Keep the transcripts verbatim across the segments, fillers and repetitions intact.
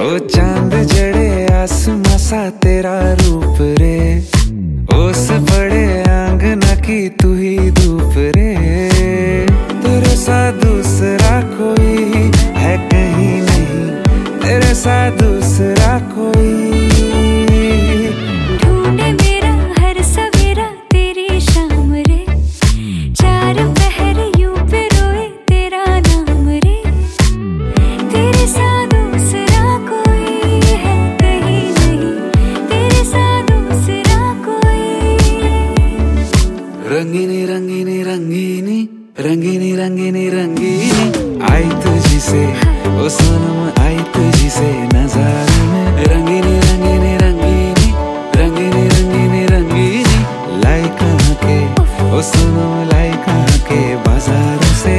ओ चांद जड़े आसमां सा तेरा रूप रे, ओस बड़े आंगना की तू ही धूप रे। तेरे सा दूसरा कोई है कहीं नहीं, तेरे सा दूसरा कोई। ढूंढे मेरा हर सवेरा तेरी शाम रे, चार पहर यूं पे रोए तेरा नाम रे। तेरे सा दूसरा कोई है कहीं नहीं, तेरे सा दूसरा कोई। रंगीनी रंगीनी रंगीनी रंगीनी रंगीनी रंगीनी आई तुझी से, ओ सनम आई तुझी से नजारे में। रंगीनी रंगीनी रंगीनी रंगीनी रंगीनी रंगीनी लाई कहाँ के, ओ सनम लाई कहाँ के बाजार से।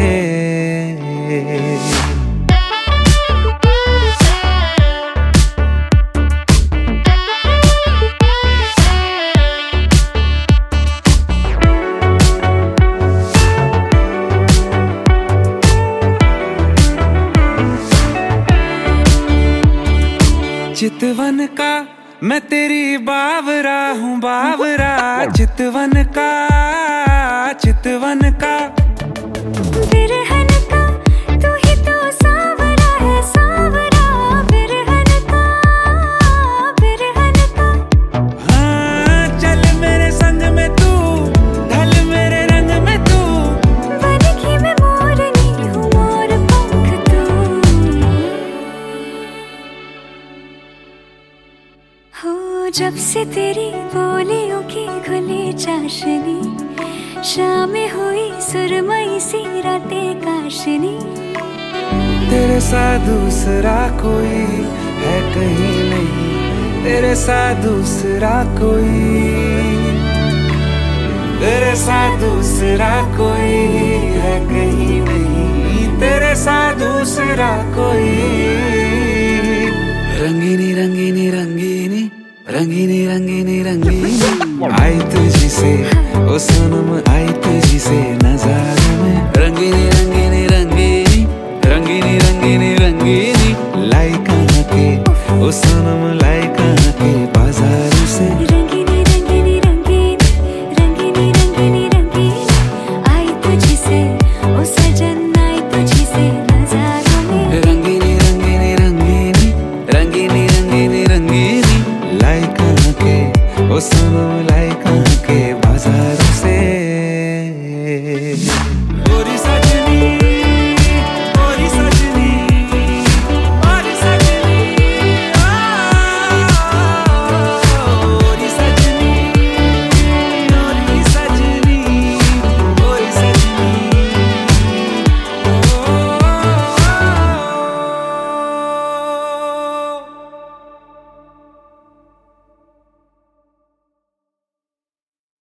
चितवन का मैं तेरी बावरा हूँ बावरा, चितवन का चितवन का। बिरहन का तू ही तो सावरा है सावरा, बिरहन का बिरहन का। हाँ चल मेरे संग में तू, ढल मेरे रंग में तू। बनगी मैं मोरनी हूँ मोर पंख तू। हो जब से तेरी बोलियों की खुली चाशनी, शामें हुई सुरमई सी रातें काशनी। तेरे सा दूसरा कोई है कहीं नहीं, तेरे सा दूसरा कोई। तेरे सा दूसरा कोई है कहीं नहीं, तेरे सा दूसरा कोई। रंगीनी रंगीनी रंगीनी रंगीनी रंगीनी रंगीनी आई तुझी से, ओ सनम आई तुझी से नजारे में। रंगीनी रंगीनी रंगीनी रंगीनी रंगीनी रंगीनी लाई कहाँ के, ओ सनम